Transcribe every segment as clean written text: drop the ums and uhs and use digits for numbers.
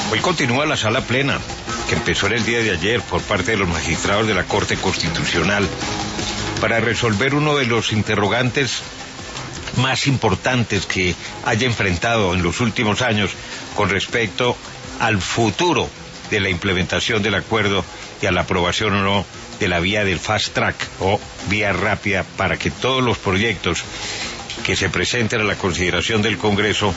Hoy continúa la sala plena, que empezó en el día de ayer por parte de los magistrados de la Corte Constitucional, para resolver uno de los interrogantes más importantes que haya enfrentado en los últimos años con respecto al futuro de la implementación del acuerdo y a la aprobación o no de la vía del fast track o vía rápida para que todos los proyectos que se presenten a la consideración del Congreso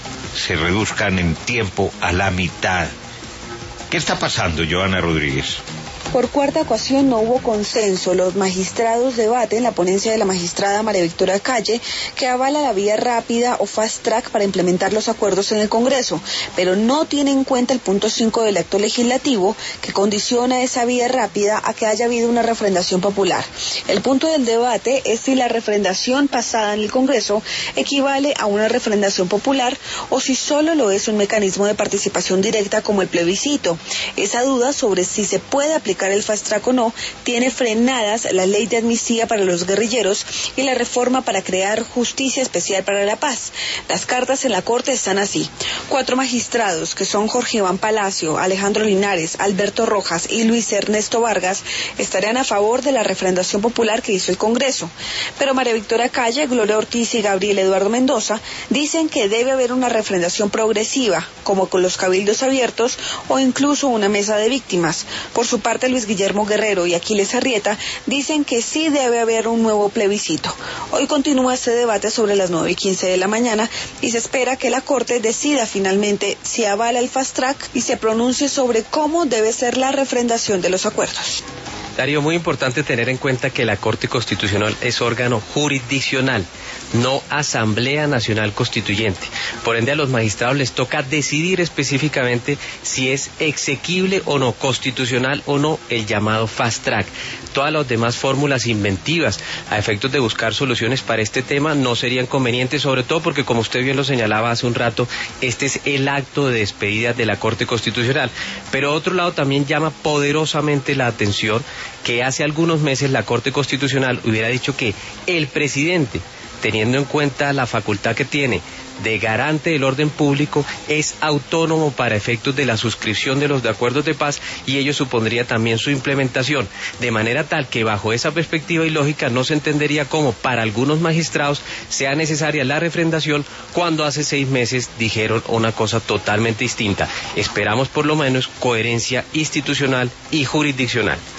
se reduzcan en tiempo a la mitad. ¿Qué está pasando, Johanna Rodríguez? Por cuarta ocasión no hubo consenso. Los magistrados debaten la ponencia de la magistrada María Victoria Calle, que avala la vía rápida o fast track para implementar los acuerdos en el Congreso, pero no tiene en cuenta el punto 5 del acto legislativo, que condiciona esa vía rápida a que haya habido una refrendación popular. El punto del debate es si la refrendación pasada en el Congreso equivale a una refrendación popular o si solo lo es un mecanismo de participación directa como el plebiscito. Esa duda sobre si se puede aplicar el fast track o no tiene frenadas la ley de amnistía para los guerrilleros y la reforma para crear justicia especial para la paz. Las cartas en la Corte están así: 4 magistrados, que son Jorge Iván Palacio, Alejandro Linares, Alberto Rojas y Luis Ernesto Vargas, estarían a favor de la refrendación popular que hizo el Congreso, pero María Victoria Calle, Gloria Ortiz y Gabriel Eduardo Mendoza dicen que debe haber una refrendación progresiva, como con los cabildos abiertos o incluso una mesa de víctimas. Por su parte, Luis Guillermo Guerrero y Aquiles Arrieta dicen que sí debe haber un nuevo plebiscito. Hoy continúa este debate sobre las 9:15 de la mañana y se espera que la Corte decida finalmente si avala el fast track y se pronuncie sobre cómo debe ser la refrendación de los acuerdos. Darío, muy importante tener en cuenta que la Corte Constitucional es órgano jurisdiccional, no Asamblea Nacional Constituyente. Por ende, a los magistrados les toca decidir específicamente si es exequible o no, constitucional o no, el llamado fast track. Todas las demás fórmulas inventivas a efectos de buscar soluciones para este tema no serían convenientes, sobre todo porque, como usted bien lo señalaba hace un rato, este es el acto de despedida de la Corte Constitucional. Pero otro lado también llama poderosamente la atención que hace algunos meses la Corte Constitucional hubiera dicho que el presidente, teniendo en cuenta la facultad que tiene de garante del orden público, es autónomo para efectos de la suscripción de los acuerdos de paz y ello supondría también su implementación, de manera tal que bajo esa perspectiva y lógica no se entendería cómo para algunos magistrados sea necesaria la refrendación cuando hace 6 meses dijeron una cosa totalmente distinta. Esperamos por lo menos coherencia institucional y jurisdiccional.